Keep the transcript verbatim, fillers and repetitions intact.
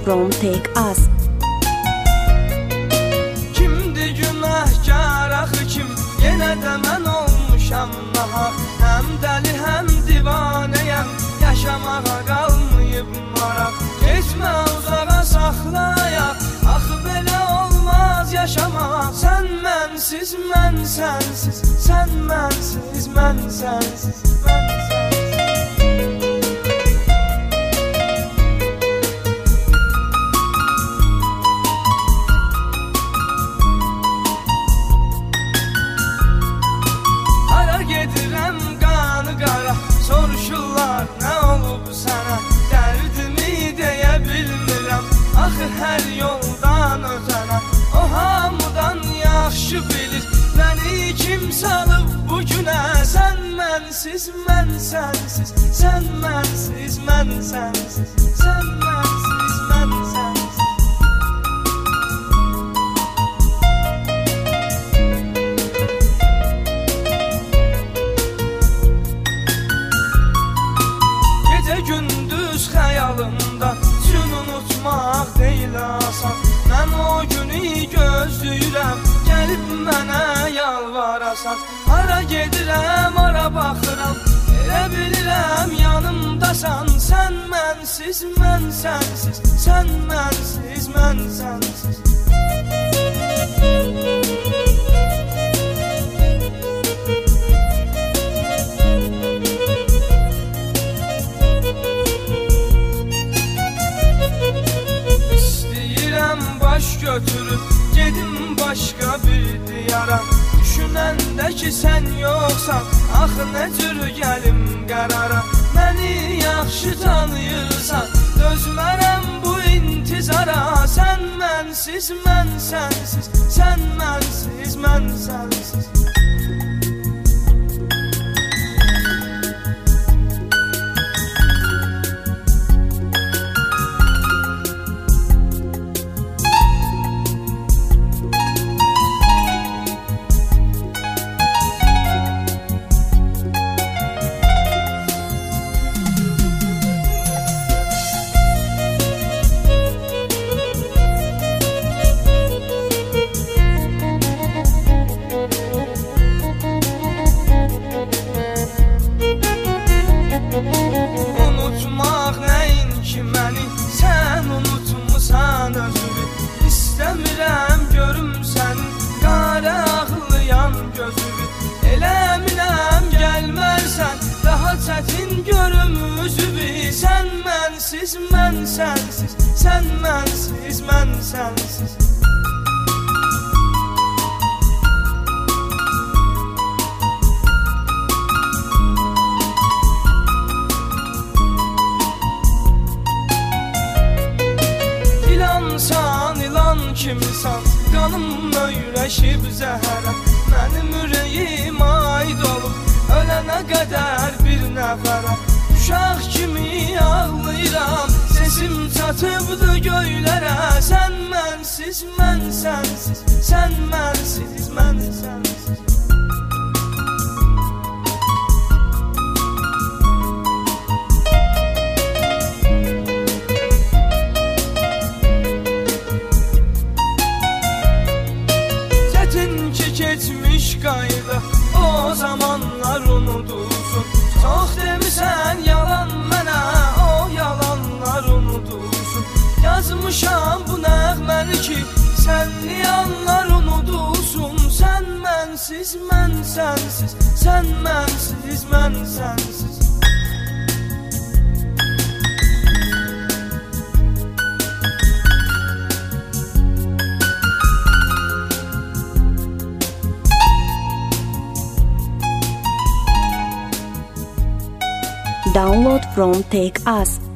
from Take Us. Kimdir günahkar axı kim? Yenə də mən olmuşam nahaq. Həm dəli həm divanəyəm, yaşamağa qalmayıb maraq. Keçmə uzağa saxlayaq, axı belə olmaz yaşamaq. Sən mənsiz, mən sənsiz, sən mənsiz, mən sənsiz, mən sənsiz. Hara gedirəm qanı qara, soruşurlar nə olub sənə? Dərdimi deyə bilmirəm, axı hər yoldan ötənə. O hamıdan yaxşı bilir, məni kim salıb bu günə? Sən mənsiz, mən sənsiz, sən mənsiz, mən sənsiz, sən mənsiz, mən sənsiz. Gecə gündüz xəyalımda gün unutmaq deyil asan. Mən o günü gözləyirəm, gəlib mənə yalvarasan. Hara gedirəm, hara baxıram, elə bilirəm yanımdasan. Sən mənsiz, mən sənsiz, sən mənsiz, mən sənsiz. Baş götürüb gedim başqa bir diyara. Düşünəndə ki sən yoxsan, axı nə cür gəlim qərara? Məni yaxşı tanıyırsan, dözmərəm bu intizara. Sən mənsiz, mən sənsiz, sən mənsiz, mən sənsiz. Unutmaq nəyin ki məni, sən unutmusan özünü. İstəmirəm görüm sənin qara ağlayan gözünü. Elə minəm gəlmərsən, daha çətin görüm üzübü. Sən mənsiz, mən sənsiz, sən mənsiz, mən sənsiz. İlansan, ilan kimisan, qanım öyrəşib zəhərə. Mənim ürəyim aid olub, ölənə qədər bir nəfərə. Uşaq kimi ağlayıram, sesim çatıbdı göylərə. Sən mənsiz, mən sənsiz, sən mənsiz, mən sənsiz. Keçmiş qayda o zamanlar unudulsun. Çox demisən yalan mənə, o yalanlar unudulsun. Yazmışam bu nəğməni ki sənliyanlar unudulsun. Sən mənsiz, mən sənsiz, sən mənsiz, mən sənsiz. Download from Take Us.